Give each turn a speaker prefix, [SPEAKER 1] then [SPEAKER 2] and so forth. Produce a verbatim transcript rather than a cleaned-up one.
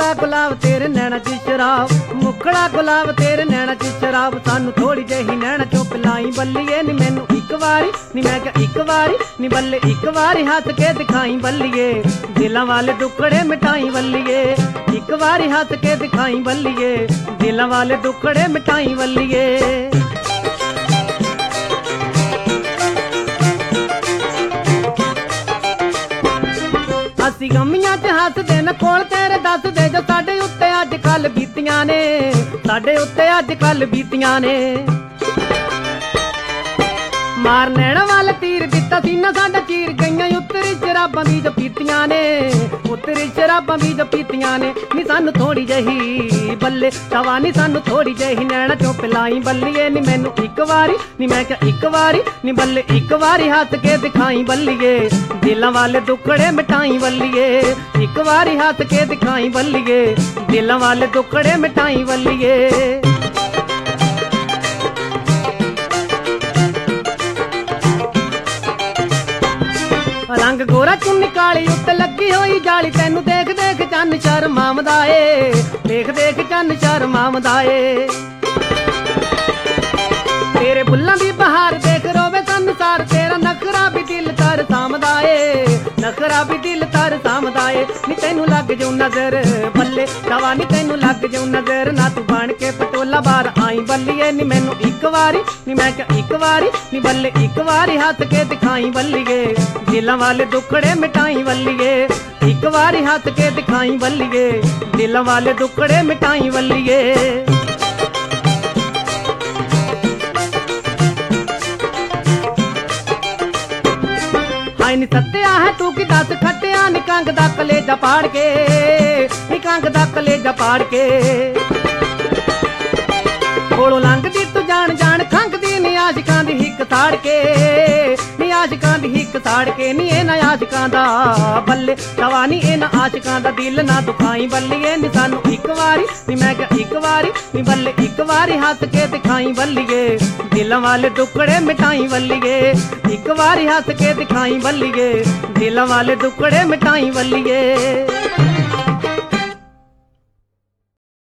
[SPEAKER 1] मुखड़ा गुलाब तेरे नैना च शराब, मुखड़ा गुलाब तेरे नैना च शराब, सानू थोड़ी जही नैना चो पिलाई बल्लिए नी मैनू इक वारी नी मैं क्या इक वारी नी बल्ले इक वारी हंस के दिखाई बल्लिए, दिलां वाले दुखड़े मिटाई बल्लिए, इक वारी हंस के दिखाई बल्लिए, दिलां वाले दुखड़े मिटाई बल्लिए। ਅਸੀਂ ਗਮੀਆਂ ਚ ਹੱਸਦੇ ਨਾ ਕੋਲ ਤੇਰੇ ਦੱਸਦੇ ਜੋ ਸਾਡੇ ਉੱਤੇ ਅੱਜ ਕੱਲ ਬੀਤੀਆਂ ਨੇ, ਸਾਡੇ ਉੱਤੇ ਅੱਜ ਕੱਲ ਬੀਤੀਆਂ ਨੇ। ਮਾਰ ਨੈਣਾ ਵੱਲ ਤੀਰ ਦਿੱਤਾ ਸੀਨਾ ਸਾਡਾ ਚੀਰ ਗਈਆਂ ਉਤਰੀ ਸ਼ਰਾਬਾਂ ਦੀ ਜੋ ਪੀਤੀਆਂ ਨੇ, ਉਤਰੀ ਸ਼ਰਾਬਾਂ ਦੀ ਜੋ ਪੀਤੀਆਂ ਨੇ। ਨੀ ਸਾਨੂੰ ਥੋੜੀ ਜਹੀ ਬੱਲੇ ਤਵਾ ਨੀ ਸਾਨੂੰ ਥੋੜੀ ਜਹੀ ਨੈਣਾ ਚੋਂ ਪਿਲਾਈ ਬੱਲੀਏ, ਨੀ ਮੈਨੂੰ ਇੱਕ ਵਾਰੀ ਨੀ ਮੈਂ ਕਿਹਾ ਇੱਕ ਵਾਰੀ ਨੀ ਬੱਲੇ ਇੱਕ ਵਾਰੀ ਹੱਸ ਕੇ ਦਿਖਾਈ ਬੱਲੀਏ, ਦਿਲਾਂ ਵਾਲੇ ਦੁੱਖੜੇ ਮਿਟਾਈ ਬੱਲੀਏ, ਇੱਕ ਵਾਰੀ ਹੱਸ ਕੇ ਦਿਖਾਈ ਬੱਲੀਏ, ਦਿਲਾਂ ਵਾਲੇ ਦੁੱਖੜੇ ਮਿਟਾਈ ਬੱਲੀਏ। रंग गोरा चुन्नी काली उत्ते लगी होई जाली, तैनू देख देख चन्न शर्मांदा ए, देख देख चन्न शर्मांदा ए। तेरे बुल्लां दी बहार देख रोवे संसार, तेरा नखरा भी दिल तर सामदा ए, नखरा भी दिल तर सामदा ए। नी तैनू लग जाऊं नजर बल्ले तवा नी तैनू लग जाऊं नजर, ना तू बन के पटोला बार आई बल्लिए, नी मैनू इक वारी नी मैं क्या इक वारी नी बल्ले इक वारी हंस के दिखाई बल्लिए, दिलां वाले दुखड़े मिटाई बल्लिए, एक वारी हंस के दिखाई बल्लिए, दिलां वाले दुखड़े मिटाई बल्लिए। हाय नी सत्या है तू की दस खटिया नी कंग दा कलेजा पाड़ के, नी कंग दा कलेजा पाड़ के। कोलों लंघदी तू जान जान खंघदी नी आशिकां दी हिक साड़ के, नी आशिकां दी हिक साड़ के। नी इन्हां आशिकां दा बल्ले तवा नी इन्हां आशिकां दा दिल ना दुखाई बल्लिए, नी सानू इक वारी नी मैं क्या इक वारी नी बल्ले इक वारी हंस के दिखाई बल्लिए, दिलां वाले दुखड़े मिटाई बल्लिए, इक वारी हंस के दिखाई बल्लिए, दिलां वाले दुखड़े मिटाई बल्लिए।